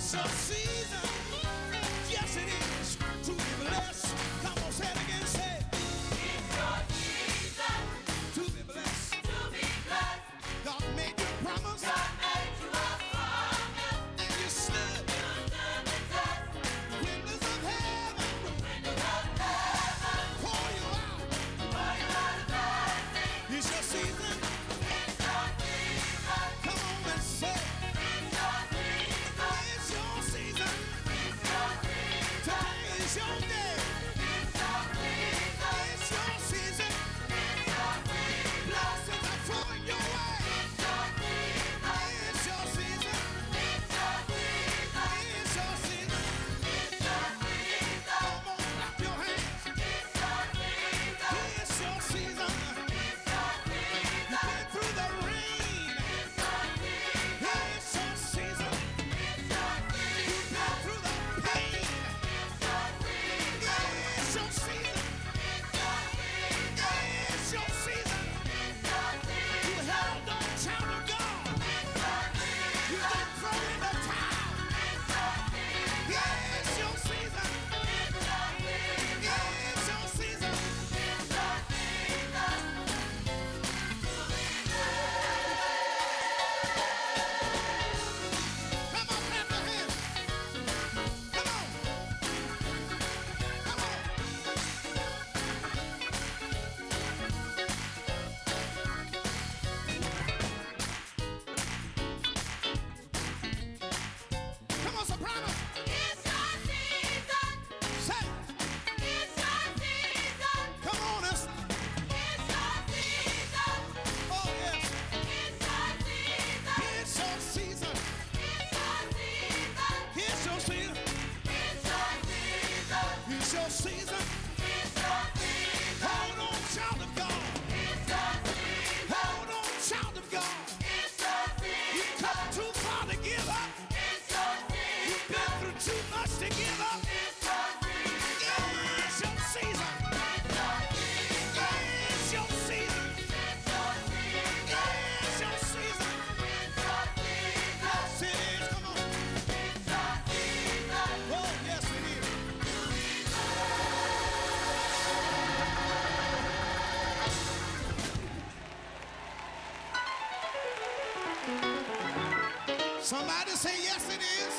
Somebody say yes, it is.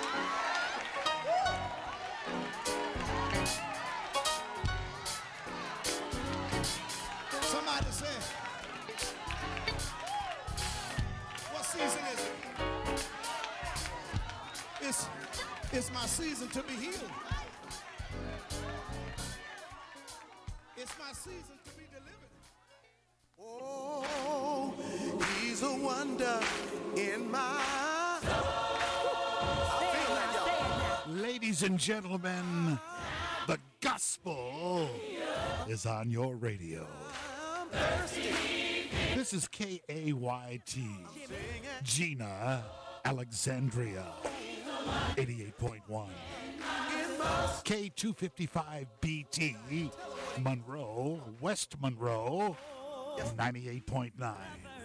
Somebody say, what season is it? It's my season to be healed. It's my season to be delivered. Oh, he's a wonder in my Ladies and gentlemen, the gospel is on your radio. This is KAYT, Gina, Alexandria, 88.1. K255BT, Monroe, West Monroe, 98.9.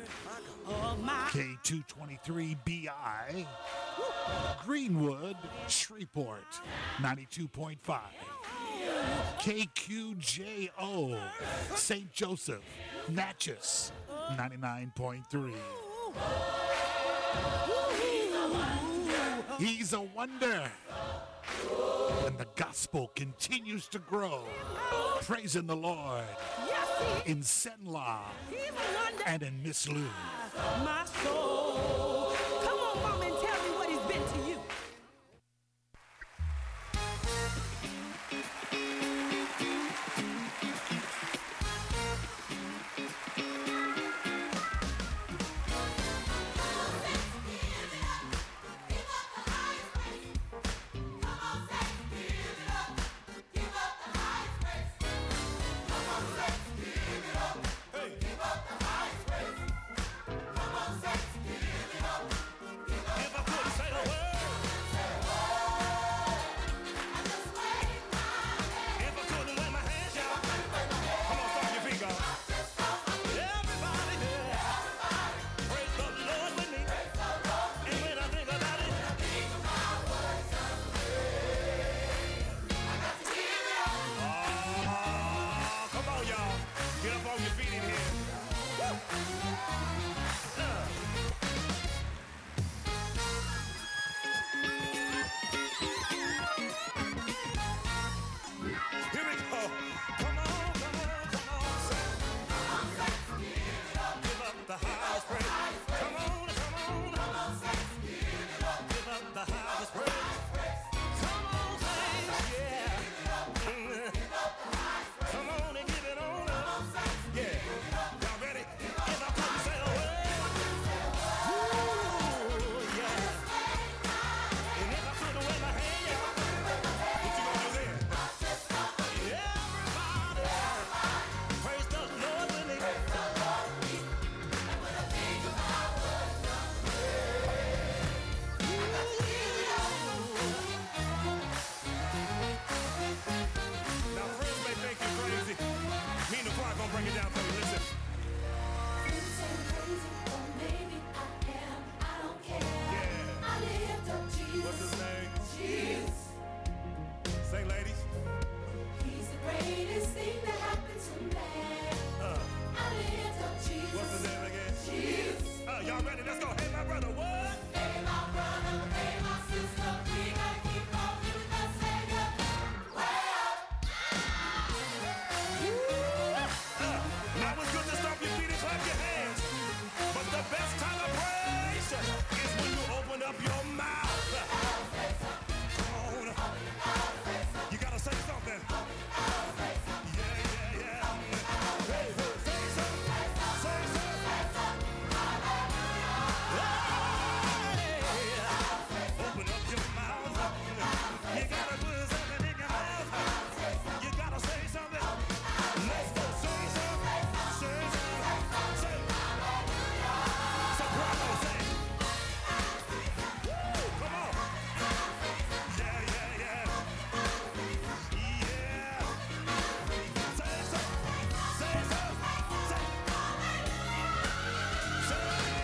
K223BI, Greenwood, Shreveport, 92.5. KQJO, St. Joseph, Natchez, 99.3. He's a wonder. And the gospel continues to grow. Praising the Lord in Senla and in Miss Lou. My soul. Come on, mom, and tell me what he's been to you. Give Come on, saints, yeah. Come on and give it on up. Yeah. Y'all ready? If I couldn't say a word, ooh, yeah. And if I couldn't wave my hand, what you gonna do then? Everybody, praise the Lord with me. Now, friends may think you crazy. Me and the choir gonna break it down for you. Listen. Friends ain't crazy, or maybe I am. I don't care. Yeah. I lift up Jesus. What's his name? Jesus. Say, ladies. He's the greatest thing that happened to man. I lift up Jesus. What's his name again? Jesus. Y'all ready? Let's go. Hey, my brother, what? Hey, my brother, hey, my sister, we gotta keep on giving the Savior. Way up. Now it's good to stomp your feet and clap your hands. But the best kind of praise is when you open up your mouth. Come on. You gotta say something. Yeah, yeah, yeah. Hey, say something. Say something. Hey, open up your mouth. You gotta put something in your mouth. You gotta say something. Let's go. Say something. Say something. Say. Soprano, say. Woo, come on. Yeah, yeah, yeah. Yeah. Say something. Say something. Say. Say.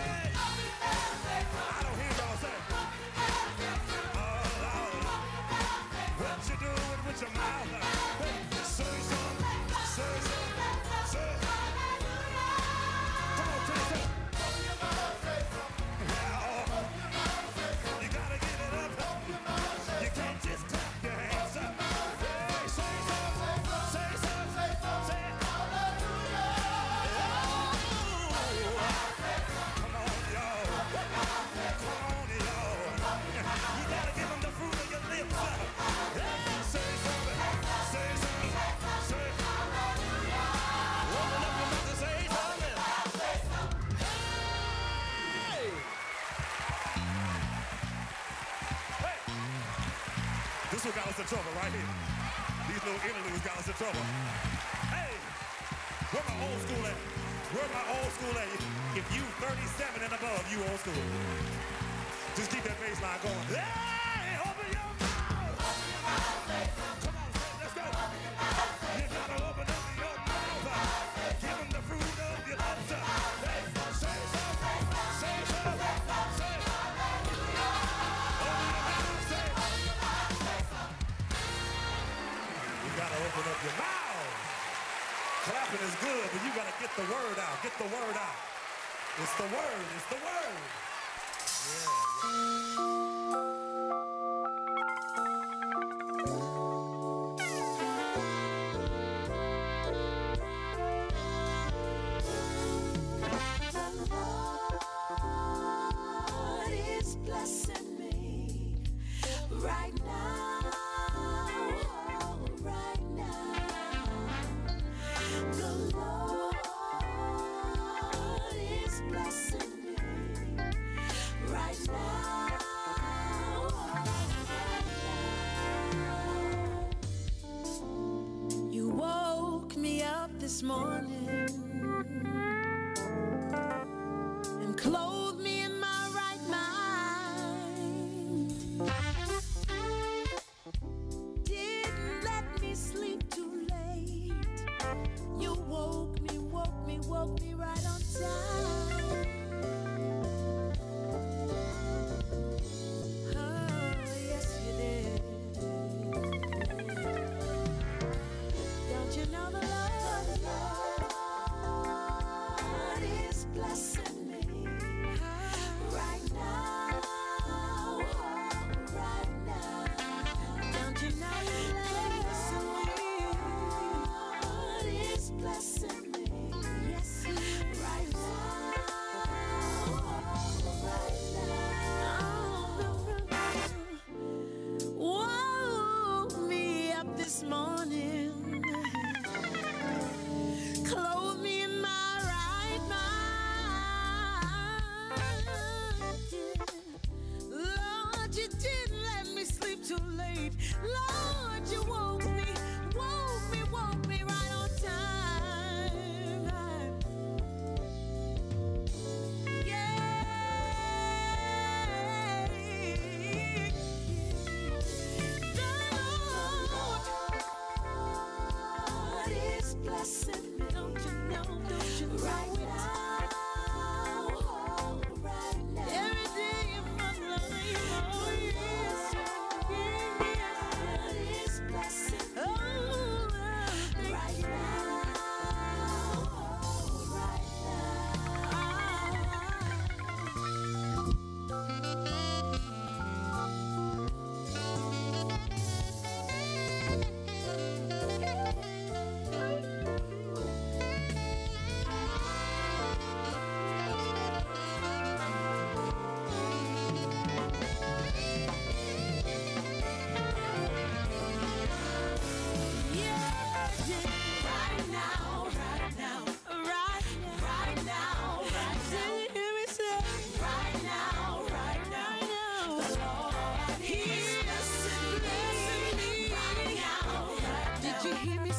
I don't hear y'all say. Oh, Lord. What you doing with your mouth? Hey, say something. Say something. Say. Come on, say something. Yeah. You gotta get it up. You can't just clap your hands up. Hey, say something. Say something. Say it. Come on, y'all. Come on, y'all. You gotta give them the fruit of your lips. Hey, say something. Say something. Say. Open up your mouth and say something. Hey. Hey. This one got us in trouble right here. These little interludes got us in trouble. Hey, where my old school at? Where my old school at? If you 37 and above, you old school. Just keep that bass line going. Hey, open your mouth. Come on, say, let's go. You gotta open up your mouth. Give them the fruit of your lips. Hey, say something. Say something. Say. Open your mouth. Say. You gotta open up your mouth. Clapping is good, but you gotta get the word out. Get the word out. It's the word. It's the word. The Lord is blessing me right now, right now. The Lord is blessing me right now, right now. You woke me up this morning and clothed me in my right mind. Didn't let me sleep too late. You woke me right on time. Oh, yes you did. Don't you know the Lord?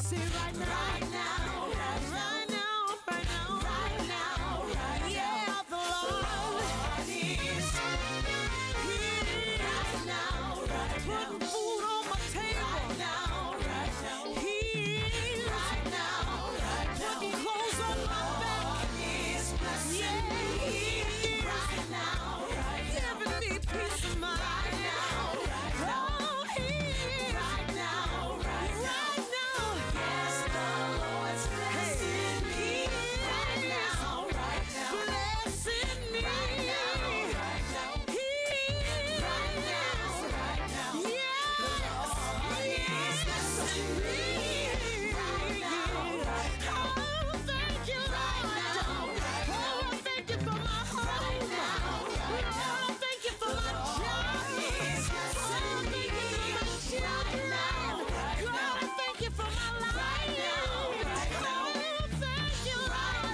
Say right now, right now, right now, right now, right now, right now. Yeah, the Lord is here right now, right now. Putting food on my table right now, right now. He is right now, right now. Putting clothes on my back. Is blessing me right now, right now. Giving me peace of mind right now, right now. Oh, He is right now, right now. Yes, the Lord's blessing me right now, right now. Blessing me right now, right now. He is right now, right now. Yeah, the Lord is blessing me right now, right now. Oh, thank you, Lord. Oh, thank you for my home. Oh, thank you for my job. Oh, thank you for my children. God, I thank you for my life. Oh, thank you, Lord.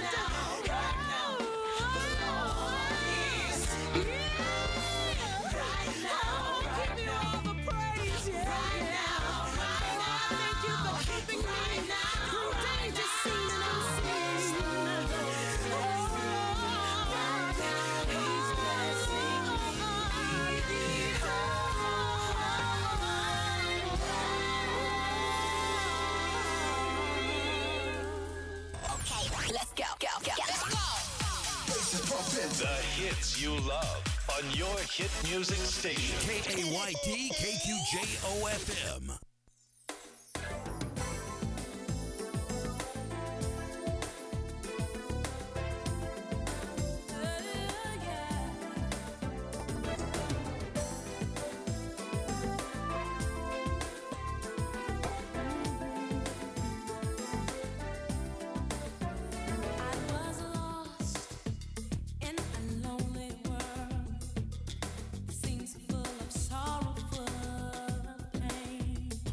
Give you all the praise, yeah. Thank you for keeping me through danger seen and unseen. He's blessing Let's go. The hits you love on your hit music station. KAYT KQJO FM. I was lost in a lonely world. Seems full of sorrow, full of pain.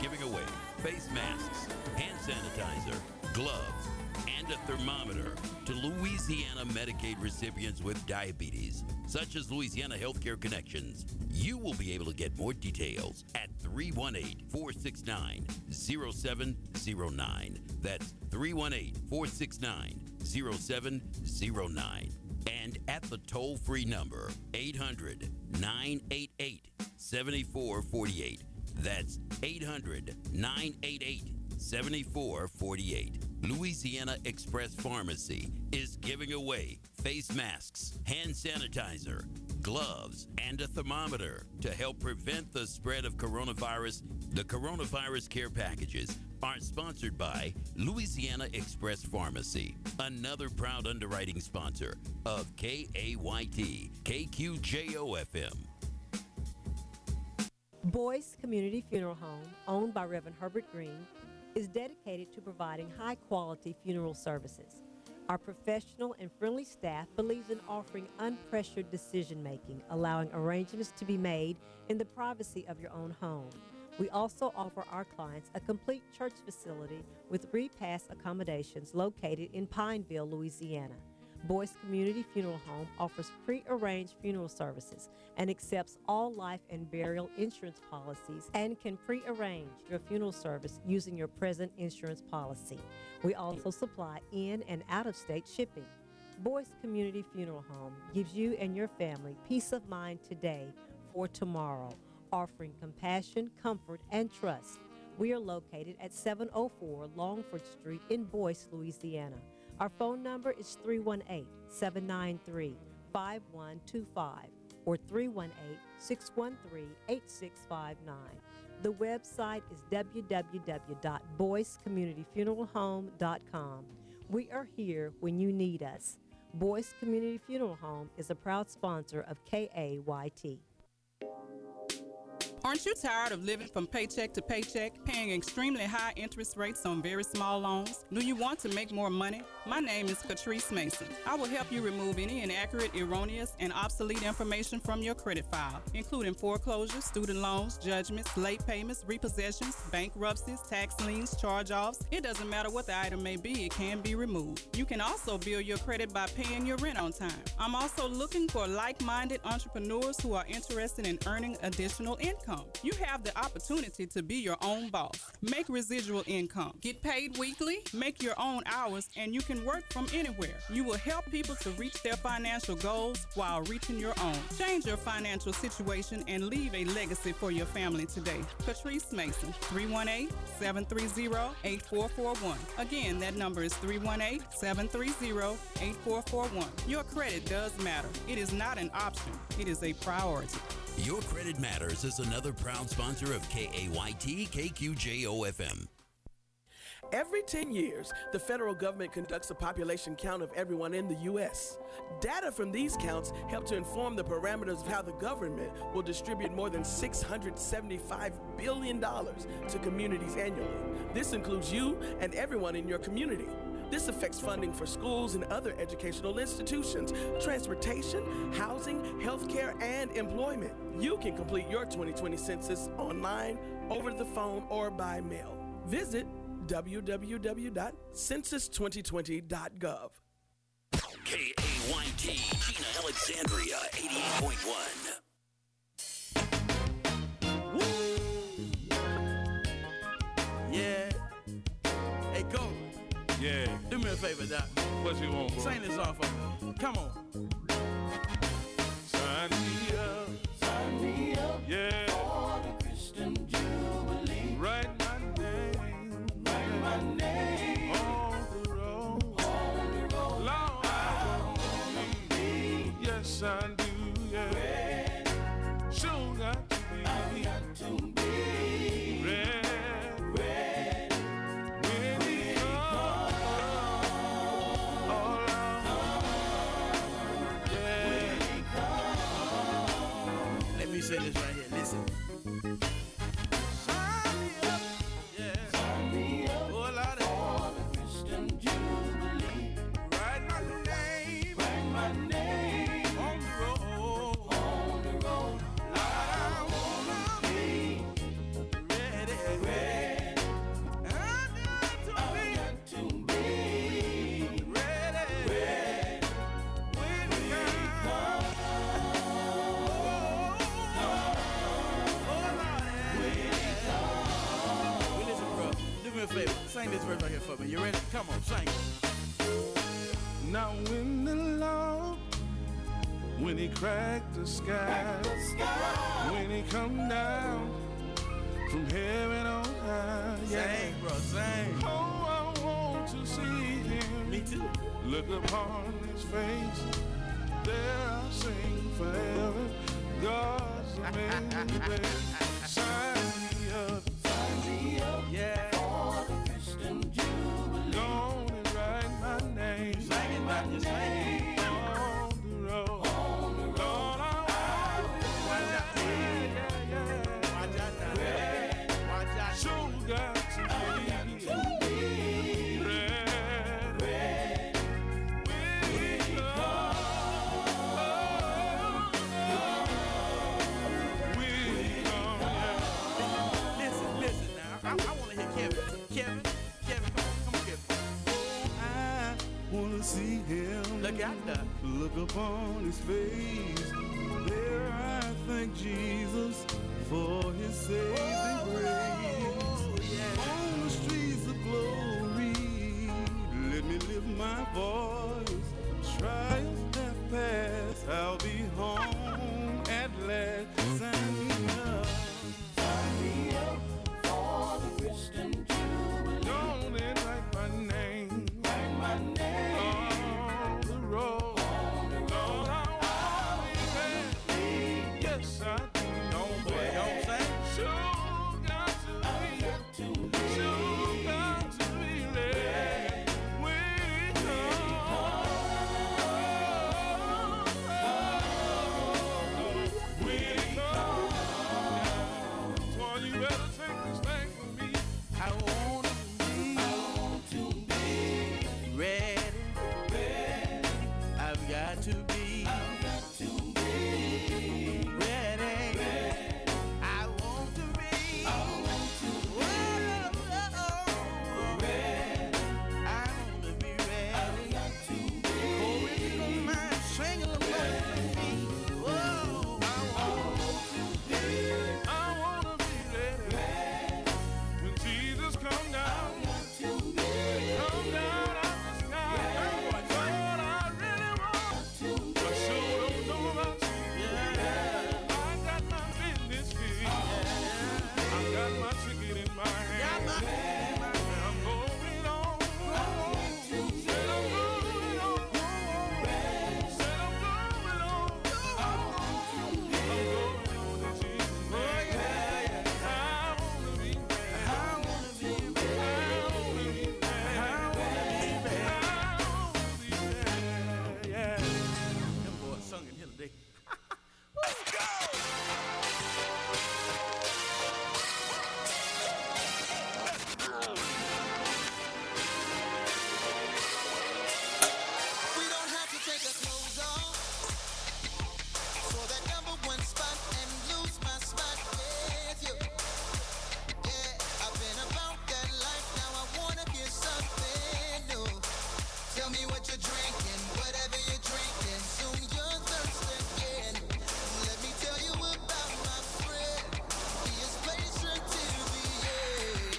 giving away face masks, hand sanitizer, gloves, and a thermometer to Louisiana Medicaid recipients with diabetes, such as Louisiana Healthcare Connections. You will be able to get more details at 318-469-0709. That's 318-469-0709. And at the toll-free number, 800-988-7448. That's 800-988-7448. Louisiana Express Pharmacy is giving away face masks, hand sanitizer, gloves, and a thermometer to help prevent the spread of coronavirus. The coronavirus care packages are sponsored by Louisiana Express Pharmacy, another proud underwriting sponsor of KAYT, KQJO-FM. Boyce Community Funeral Home, owned by Reverend Herbert Green, is dedicated to providing high-quality funeral services. Our professional and friendly staff believes in offering unpressured decision-making, allowing arrangements to be made in the privacy of your own home. We also offer our clients a complete church facility with repast accommodations located in Pineville, Louisiana. Boyce Community Funeral Home offers pre-arranged funeral services and accepts all life and burial insurance policies and can pre-arrange your funeral service using your present insurance policy. We also supply in and out-of-state shipping. Boyce Community Funeral Home gives you and your family peace of mind today for tomorrow, offering compassion, comfort, and trust. We are located at 704 Longford Street in Boyce, Louisiana. Our phone number is 318-793-5125 or 318-613-8659. The website is www.boycecommunityfuneralhome.com. We are here when you need us. Boyce Community Funeral Home is a proud sponsor of KAYT. Aren't you tired of living from paycheck to paycheck, paying extremely high interest rates on very small loans? Do you want to make more money? My name is Catrice Mason. I will help you remove any inaccurate, erroneous, and obsolete information from your credit file, including foreclosures, student loans, judgments, late payments, repossessions, bankruptcies, tax liens, charge-offs. It doesn't matter what the item may be, it can be removed. You can also build your credit by paying your rent on time. I'm also looking for like-minded entrepreneurs who are interested in earning additional income. You have the opportunity to be your own boss. Make residual income. Get paid weekly, make your own hours, and you can work from anywhere. You will help people to reach their financial goals while reaching your own. Change your financial situation and leave a legacy for your family today. Catrice Mason, 318-730-8441. Again, that number is 318-730-8441. Your credit does matter. It is not an option. It is a priority. Your Credit Matters is another proud sponsor of KAYT KQJO-FM. Every 10 years, the federal government conducts a population count of everyone in the U.S. Data from these counts help to inform the parameters of how the government will distribute more than $675 billion to communities annually. This includes you and everyone in your community. This affects funding for schools and other educational institutions, transportation, housing, healthcare, and employment. You can complete your 2020 census online, over the phone, or by mail. Visit www.census2020.gov. KAYT, Gina Alexandria, 88.1. Yeah. Hey, go. Yeah. Do me a favor, Doc. What you want, bro? Sing this song for me. Come on. Sign me up. Sign me up. Yeah. For the Christian Jubilee. Write my name. Write my name. On the road. On the road. Lord, I wanna be. Yes, I do. Yeah. Ready. Sure got to be. I got to be. Say this right here, listen. Sign me up. Yeah. Sign me up. Oh, Lord. For the Christian Jubilee. Write my name. Write my name. On the road. On the road. I wanna be ready. sing this verse right here for me. You ready? Come on, sing it. Now when the Lord, when he cracked the sky, when he come down from heaven on high, Sing, bro, sing. Oh, I want to see him. Me too. Look upon his face, there I'll sing forever. God's amazing grace. Sign me up, yeah. For the Christian Jubilee. Go on and write my name. Sing it, man, you sing it. On the road. Lord, I Watch out. Watch out now. Watch out. sure got to be ready. Listen now. I want to hear Kevin. Kevin, come on, Kevin. I wanna see him. Look out there. Look upon his face. There I thank Jesus for his saving grace. On the streets of glory, let me lift my voice. Trials have passed, I'll be home at last. Sign me up. Sign me up for the Christian Jubilee. Go on and write my name. Write my name. On the road. Lord, I wanna be ready. Yes, I do. Don't play, don't sing. Sure got to be ready. When he comes. Boy, you better take this thing from me. I want to be ready. I've got to be ready. I want to be ready. I want to be ready. Oh, if you don't mind singing along with me. Oh, I wanna be ready. When Jesus come down out the sky. Lord, I really want to. I sure don't know about you. I got my business here. I got my ticket in my hand. I'm going on. Said I'm going on. Said I'm going on. I'm going on to Jesus. I wanna be ready. I wanna be ready. Yeah. Them boys sung in here today. Let's go! We don't have to take our clothes off for that number one spot and lose my spot with you. Yeah, I've been about that life. Now I wanna hear something new. Tell me what you're drinking, whatever you're drinking. Soon you're thirsty again. Let me tell you about my friend. He is patient till the end.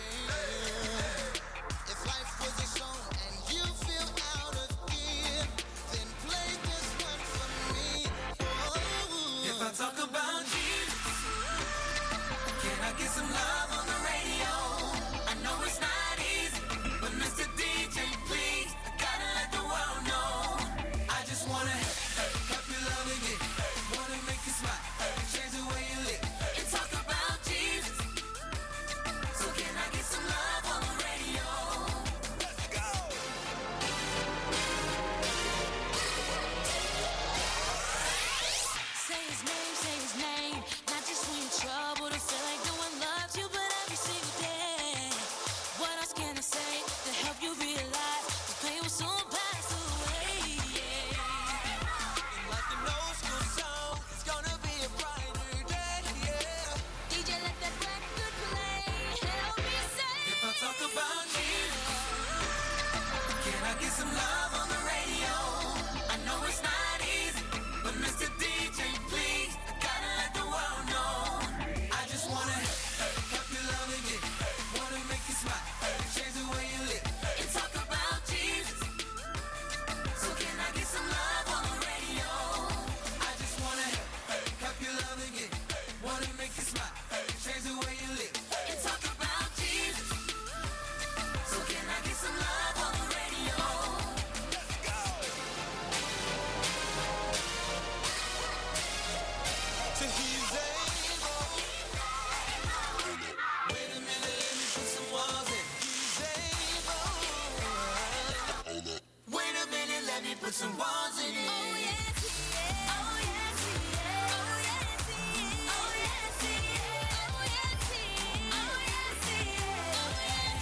If life was a song and you feel out of gear, then play this one for me. Oh. If I talk about Jesus, can I get some love on the radio? I know it's not easy, but Mr. DJ, please, I gotta let the world know. I just wanna help you love again, wanna make you smile, change the way you live, and talk about Jesus. So can I get some love on the radio? Let's go. Say his name, not just when you're in trouble to feel like no one loves you, but every single day. What else can I say to help you realize this pain will soon pass away? Yeah. Like an old school song, it's gonna be a brighter day, yeah. DJ, let that record play. Help me say. If I talk about Jesus, can I get some love on the radio? I know it's not easy, but Mr. DJ, please, I gotta let the world know. I just wanna help you love again, wanna make you smile, change the way you some walls in it. Oh yes, he is. Oh yes, he is. Oh yes, he is. Oh yes, he is. Oh yes, he is. Oh yes, he is. Oh yes,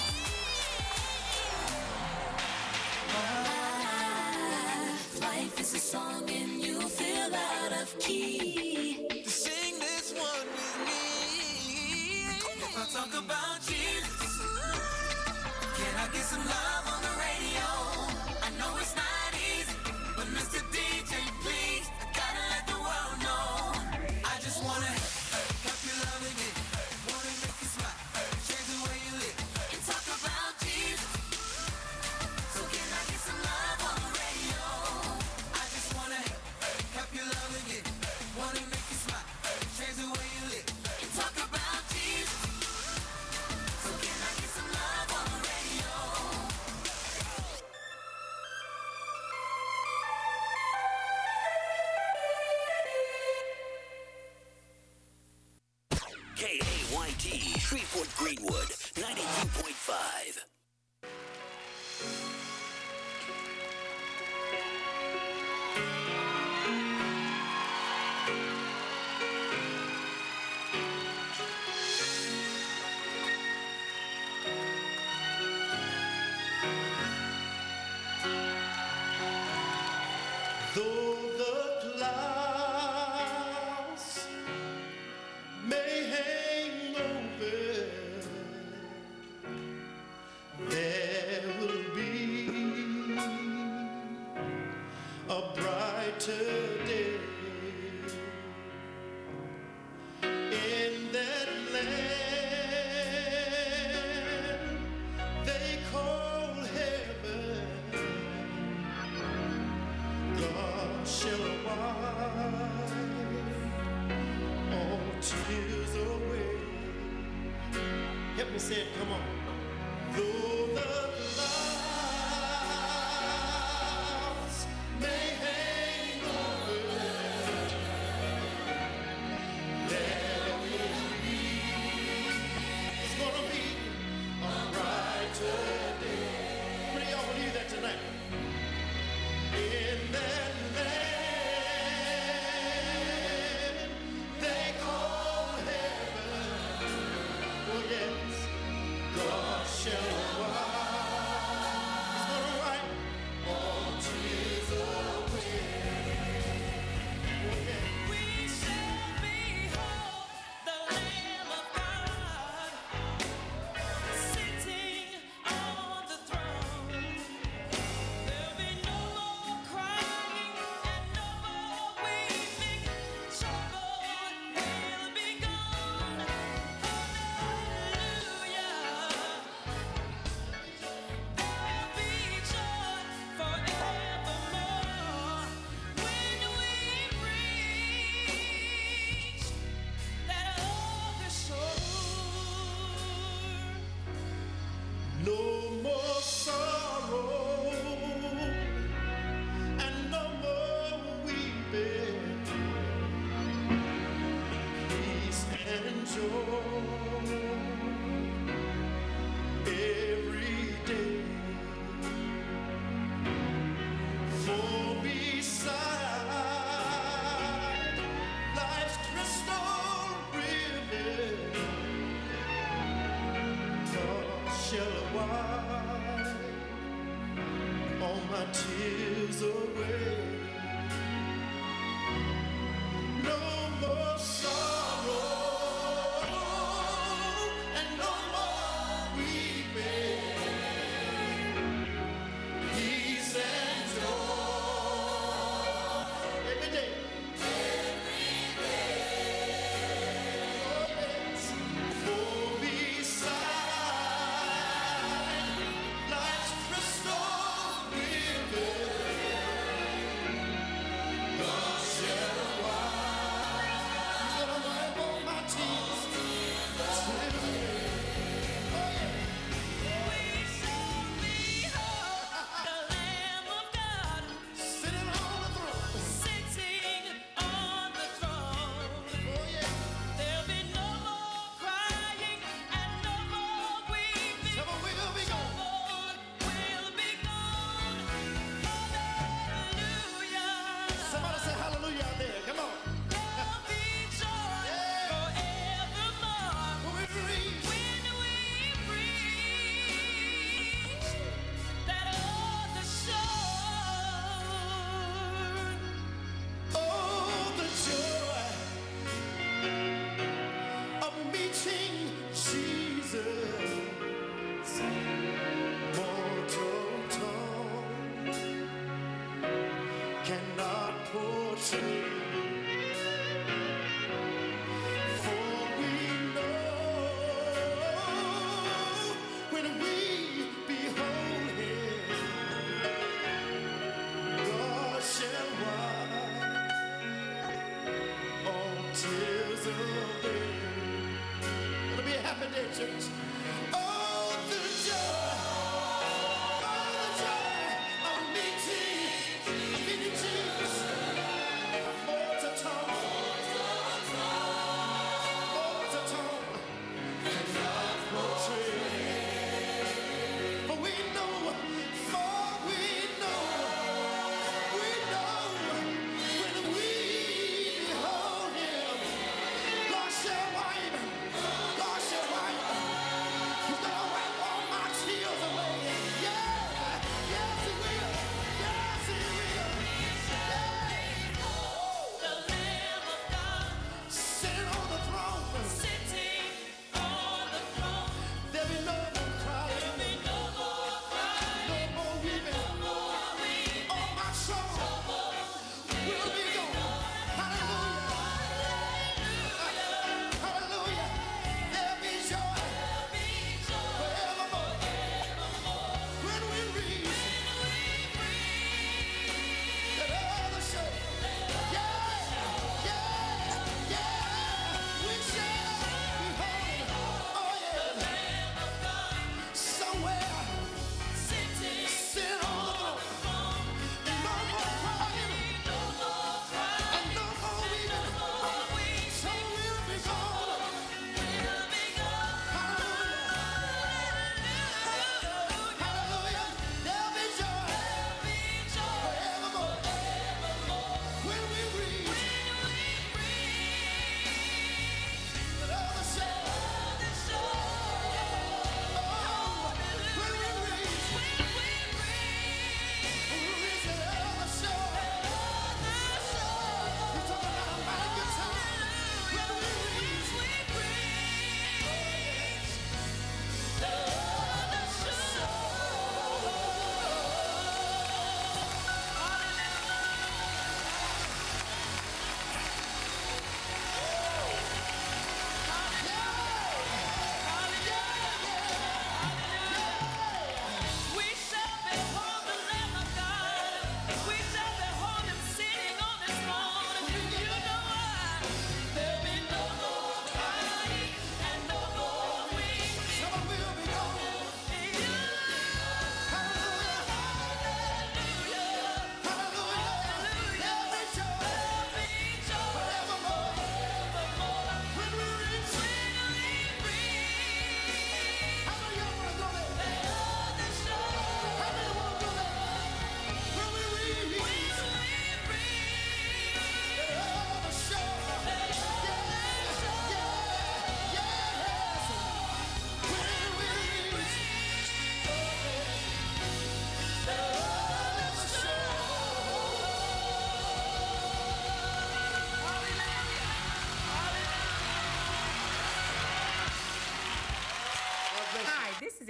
he is. Life is a song and you feel out of key. To sing this one with me. If I talk about Jesus, can I get some love on the radio? I know it's not easy, but Mr. DJ, please, I gotta let the world know. I just wanna help you love again. Wanna make you smile, change the way you live, and talk about Jesus. So can I get some love on the radio? I just wanna help you love again. Wanna make you smile, change the way you live, and talk about Jesus. So can I get some love on the radio? KAYT, Shreveport Greenwood, 92.5. Though the clouds may hang over, there will be a brighter day in that land they call heaven. God shall wipe all tears away. Help me say it, come on. Though the clouds may hang over, there will be, it's gonna be a brighter day. How many of y'all believe that tonight? In that land they call heaven, oh yes, God shall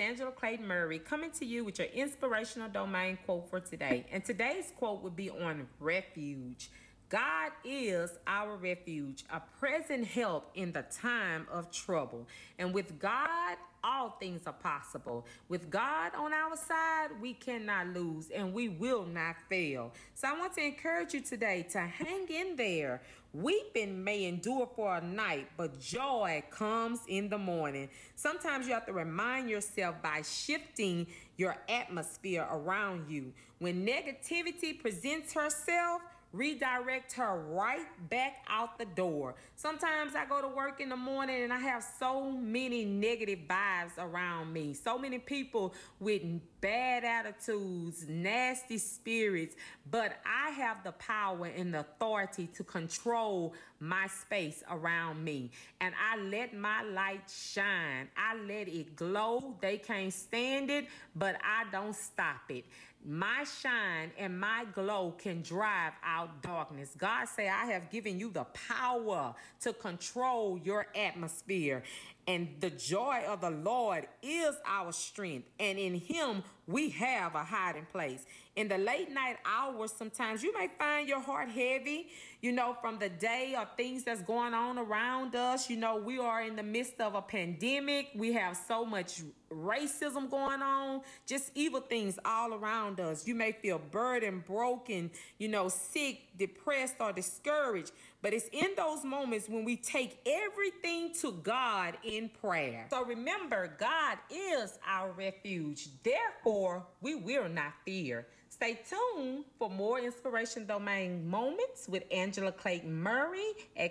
Angela Clayton Murray, coming to you with your inspirational domain quote for today. And today's quote would be on refuge. God is our refuge, a present help in the time of trouble. And with God, all things are possible. With God on our side, we cannot lose and we will not fail. So I want to encourage you today to hang in there. Weeping may endure for a night, but joy comes in the morning. Sometimes you have to remind yourself by shifting your atmosphere around you. When negativity presents herself, redirect her right back out the door. Sometimes I go to work in the morning and I have so many negative vibes around me. So many people with bad attitudes, nasty spirits, but I have the power and the authority to control my space around me. And I let my light shine. I let it glow. They can't stand it, but I don't stop it. My shine and my glow can drive out darkness. God say, I have given you the power to control your atmosphere. And the joy of the Lord is our strength. And in him, we have a hiding place. In the late night hours, sometimes you may find your heart heavy, from the day or things that's going on around us. We are in the midst of a pandemic. We have so much racism going on, just evil things all around us. You may feel burdened, broken, sick, depressed, or discouraged. But it's in those moments when we take everything to God in prayer. So remember, God is our refuge. Therefore, we will not fear. Stay tuned for more Inspiration Domain moments with Angela Clayton Murray at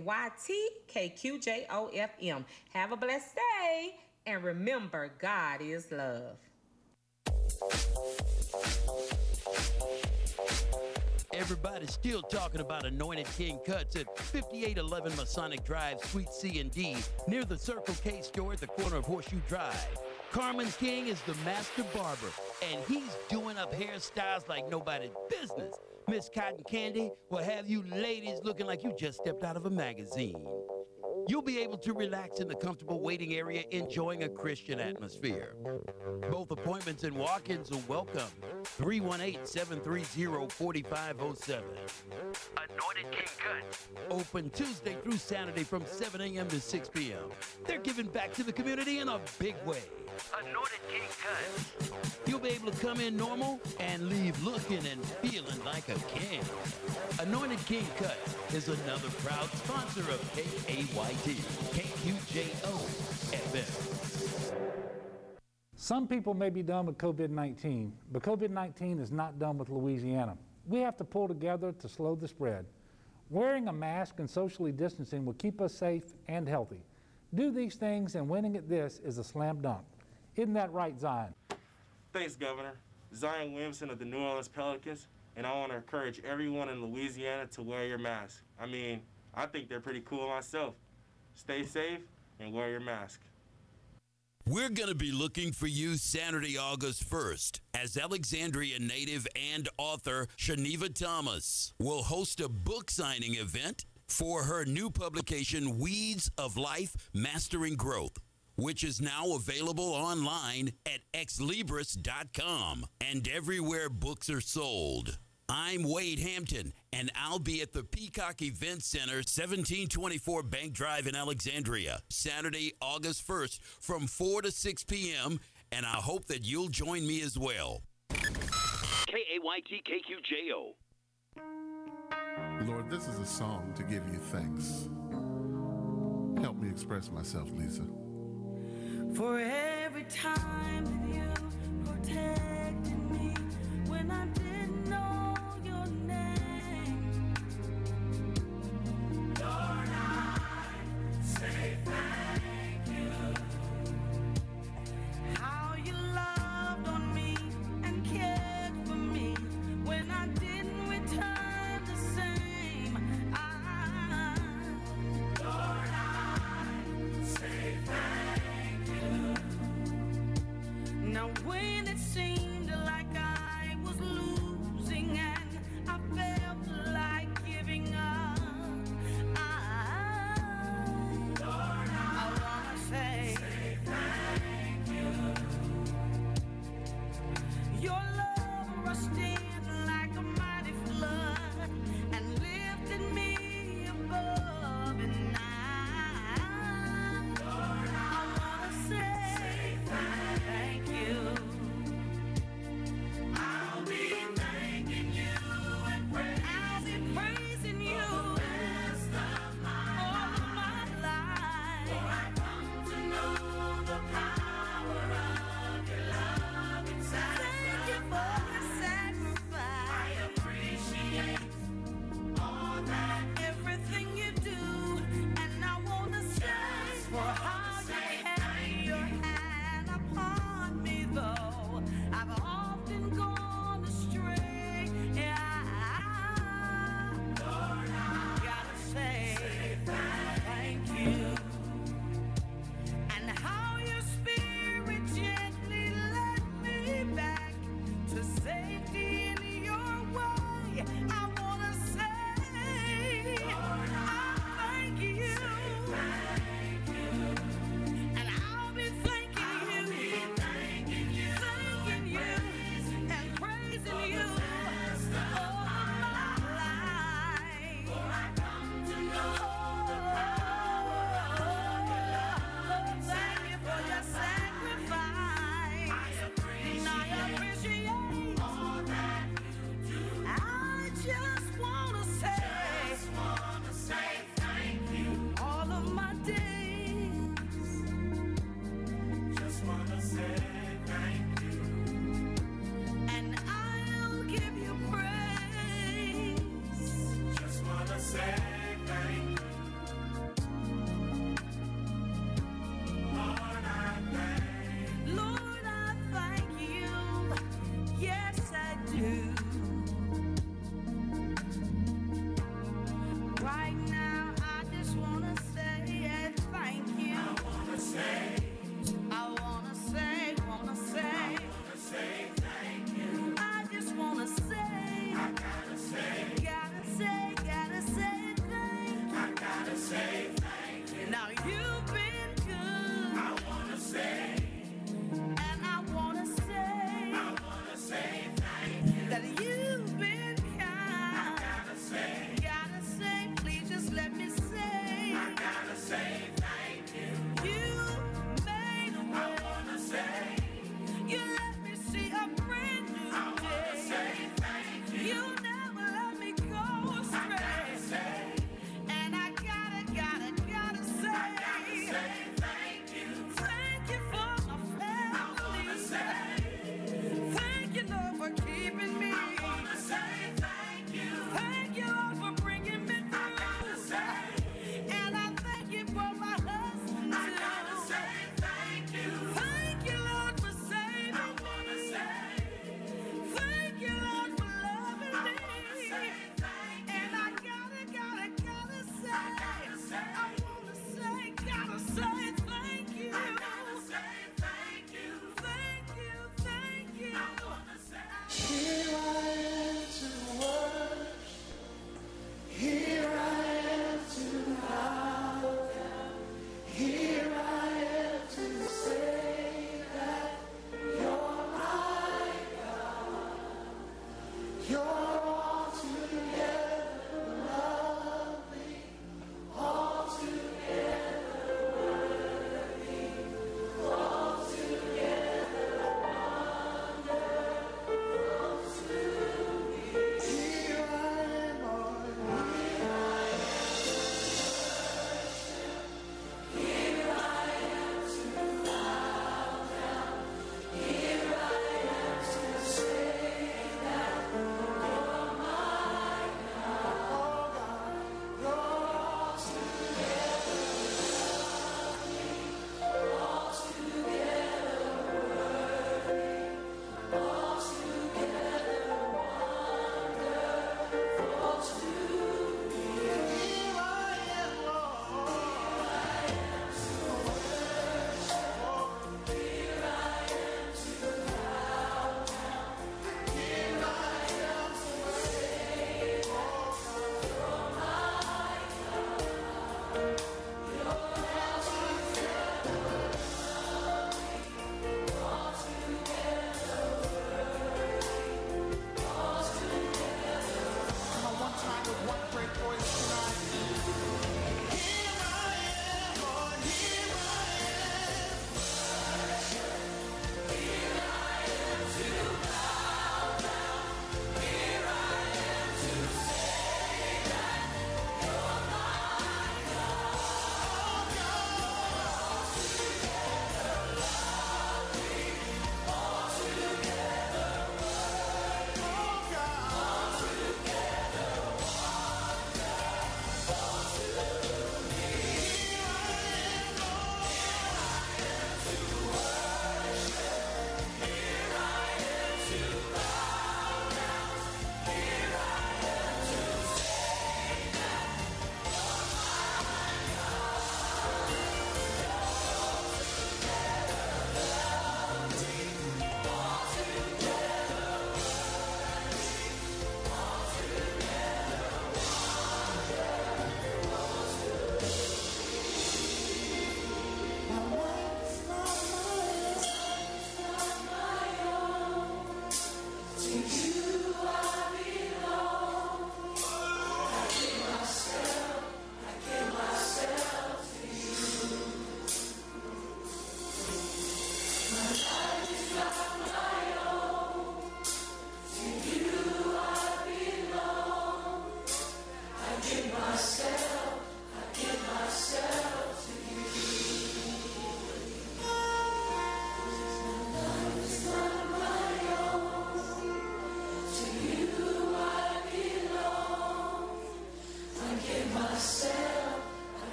KAYT-KQJOFM. Have a blessed day, and remember, God is love. Everybody's still talking about Anointed King Cuts at 5811 Masonic Drive, Suite C and D, near the Circle K store at the corner of Horseshoe Drive. Carmen King is the master barber, and he's doing up hairstyles like nobody's business. Miss Cotton Candy will have you ladies looking like you just stepped out of a magazine. You'll be able to relax in the comfortable waiting area, enjoying a Christian atmosphere. Both appointments and walk-ins are welcome. 318-730-4507. Anointed King Cuts. Open Tuesday through Saturday from 7 a.m. to 6 p.m. They're giving back to the community in a big way. Anointed King Cuts. You'll be able to come in normal and leave looking and feeling like a king. Anointed King Cuts is another proud sponsor of KAYT, KQJO FM. Some people may be done with COVID-19, but COVID-19 is not done with Louisiana. We have to pull together to slow the spread. Wearing a mask and socially distancing will keep us safe and healthy. Do these things and winning at this is a slam dunk. Isn't that right, Zion? Thanks, Governor. Zion Williamson of the New Orleans Pelicans, and I want to encourage everyone in Louisiana to wear your mask. I think they're pretty cool myself. Stay safe and wear your mask. We're going to be looking for you Saturday, August 1st, as Alexandria native and author Shaniva Thomas will host a book signing event for her new publication, Weeds of Life, Mastering Growth, which is now available online at exlibris.com and everywhere books are sold. I'm Wade Hampton, and I'll be at the Peacock Event Center, 1724 Bank Drive in Alexandria, Saturday, August 1st, from 4 to 6 p.m., and I hope that you'll join me as well. KAYT KQJO. Lord, this is a song to give you thanks. Help me express myself, Lisa. For every time that you protected me when I didn't know your name, Lord, I say thank you. How you loved on me and cared for me when I didn't return the same. Lord, I say thank you. Now when Your love rushed in like a mighty flood and lifted me above and Lord, I wanna say thank you. I'll be thanking you and I'll be praising you all of my life. For I come to know the power of your love inside. Thank you for the sacrifice.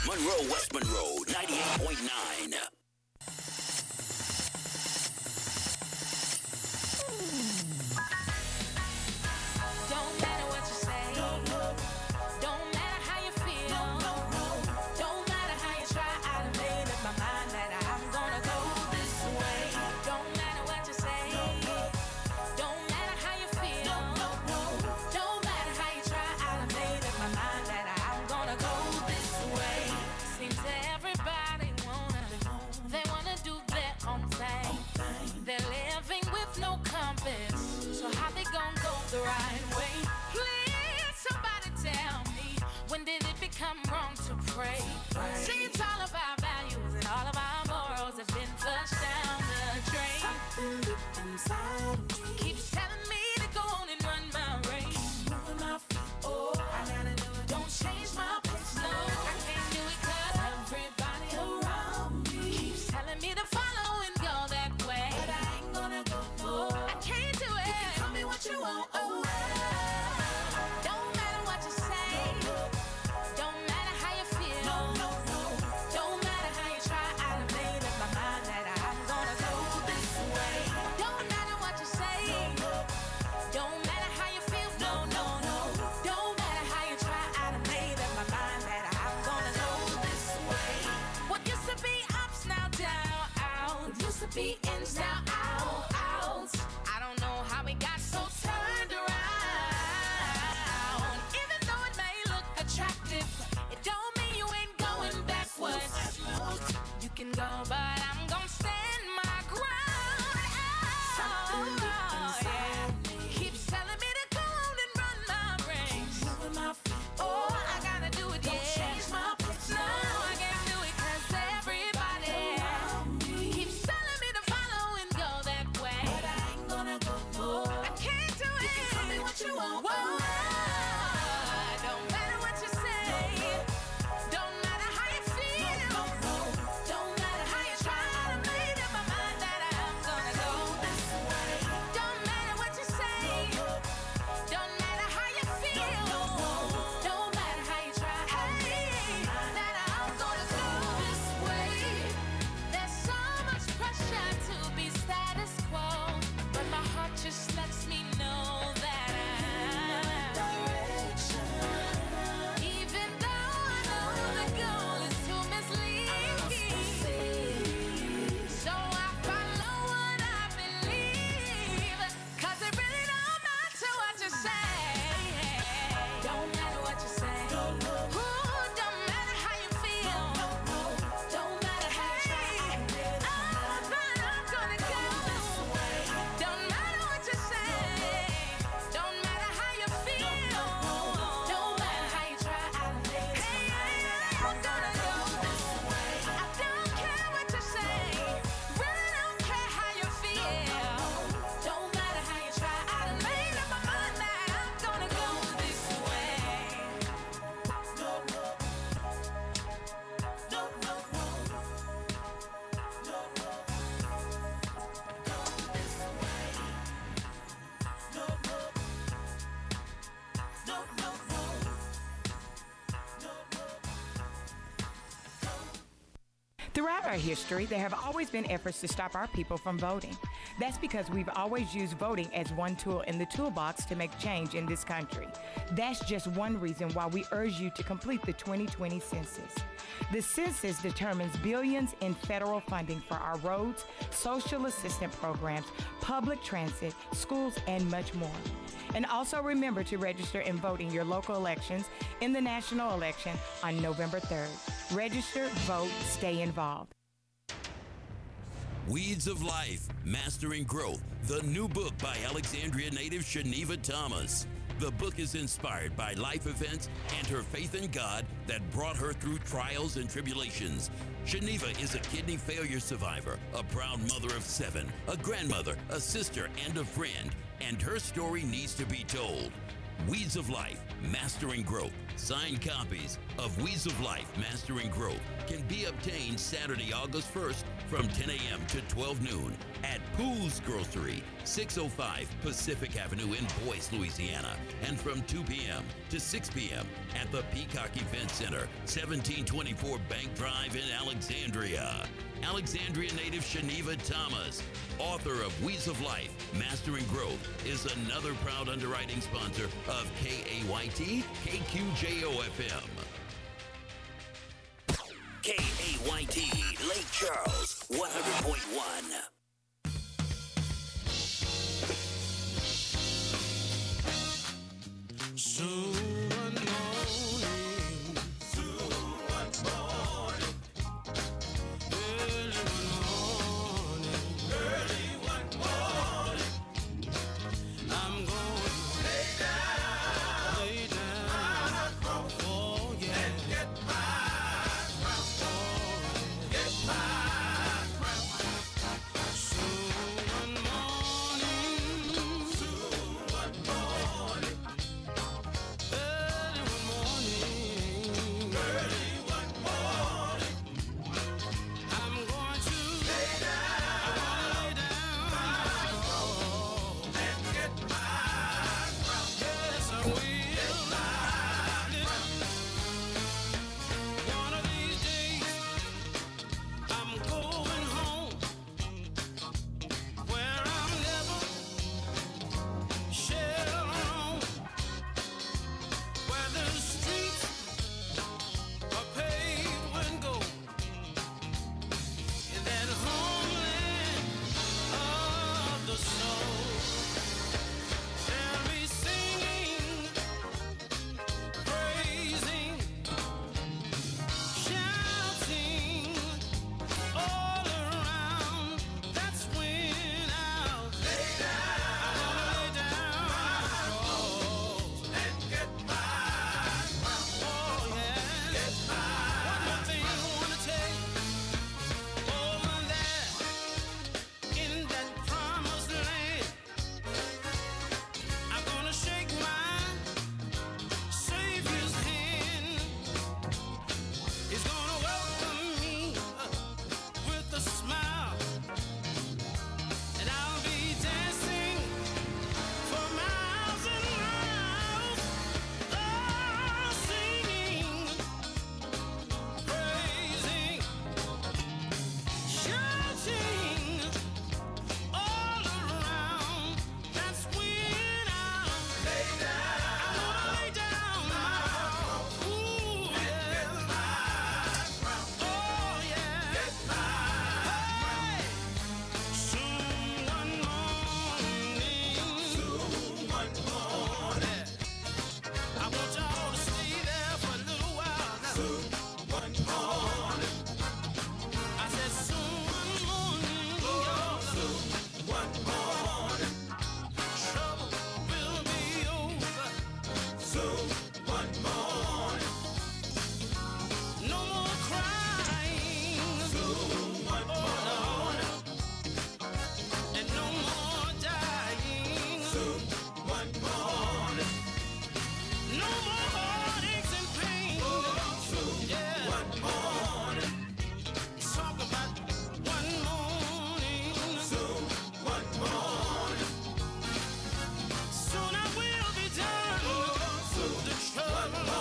Monroe, West Monroe, 98.9. Don't matter what you say. Don't matter how you feel. Don't matter how you try. I done made up my mind that I'm gonna go this way. Don't matter what you say. Don't matter how you feel. Don't matter how you try. I done made up my mind that I'm gonna go this way. Seems that everybody they wanna do their own thing. They're living with no compass. So how they gonna go the right way? Please, somebody tell me, when did it become wrong to pray? See, it's all of our values and all of our morals have been flushed down the drain. Something deep inside me keeps telling me to go on and run my race. Moving my feet, oh, I gotta do it. Don't change my pace, no, I can't do it 'cause everybody around me keeps telling me to follow and go that way. But I ain't gonna go, no, I can't do it. You can tell me what you want, oh. Don't matter what you say. Don't matter how you feel. Don't matter how you try. I done made up my mind that I'm gonna go this way. Don't matter what you say. Don't matter how you feel. Don't matter how you try. I done made up my mind that I'm gonna go this way. What used to be ups now down, out. What used to be ins now out, out. I don't know how we got so turned around. Even though it may look attractive, it don't mean you ain't going backwards. You can go, but I'm gonna stand my ground. Something deep inside me keeps telling me to go on and run my race. Moving my feet, oh, I gotta do it. Don't change my pace, no, I can't do it 'cause everybody keeps telling me to follow and go that way. But I ain't gonna go, no, I can't do it. You can tell me what you want, whoa. Don't matter what you say. Don't matter how you feel. Don't matter how you try. I done made up my mind that I'm gonna go this way. Don't matter what you say. Don't matter how you feel. Don't matter how you try. I made up my mind that I'm gonna go this way. There's so much pressure to be status quo, but my heart just lets me know that even though I know the goal is to mislead, so I follow what I believe, 'cause it really don't matter what you say. Don't matter what you say. Ooh, don't matter how you feel. Don't matter how you try. I'm gonna go this way. Don't matter what you say. Don't matter how you feel. Don't matter how you try. I'm gonna go this way. I don't care what you say. Really don't care how you feel. Don't matter how you try. I done made up my mind that I'm gonna go this way. Throughout our history, there have always been efforts to stop our people from voting. That's because we've always used voting as one tool in the toolbox to make change in this country. That's just one reason why we urge you to complete the 2020 census. The census determines billions in federal funding for our roads, social assistance programs, public transit, schools, and much more. And also remember to register and vote in your local elections in the national election on November 3rd. Register, vote, stay involved. Weeds of Life, Mastering Growth, the new book by Alexandria native Shaniva Thomas. The book is inspired by life events and her faith in God that brought her through trials and tribulations. Shaniva is a kidney failure survivor, a proud mother of 7, a grandmother, a sister, and a friend, and her story needs to be told. Weeds of Life, Mastering Growth. Signed copies of Weeds of Life, Mastering Growth can be obtained Saturday, August 1st from 10 a.m. to 12 noon at Pooh's Grocery, 605 Pacific Avenue in Boyce, Louisiana, and from 2 p.m. to 6 p.m. at the Peacock Event Center, 1724 Bank Drive in Alexandria. Alexandria native Shaniva Thomas, author of Weeds of Life, Mastering Growth, is another proud underwriting sponsor of KAYT KQJO-FM. KAYT Lake Charles, 100.1. Soon one morning, early one morning, I'm going to lay down, oh yeah, and get my crown. Soon one morning, early one morning, I'm going to lay down and get my crown. Yes, I will. One of these days, I'm going home where I'm never shall roam, where the streets are paved with gold, in that homeland of the soul. There'll be singing, praising, shouting all around. That's when I'll lay down and get my crown. Oh yeah, one more thing I wanna tell you. Over there in that promised land, I'm gonna shake my Savior's hand. He's gonna welcome me with a smile, and I'll be dancing for miles and miles, singing, praising, shouting all around. That's when I'll lay down now. Ooh, yeah. Oh, yeah. Hey. Soon one morning, I want y'all to stay there for a little while now. Soon one morning, I said soon one morning, y'all. Soon one morning, trouble will be over. Soon one morning, no more crying. Soon one morning, and no more dying. Soon one morning, no more heartaches and pain. Soon one morning, talk about one morning. Soon one morning, soon I will be done. The trouble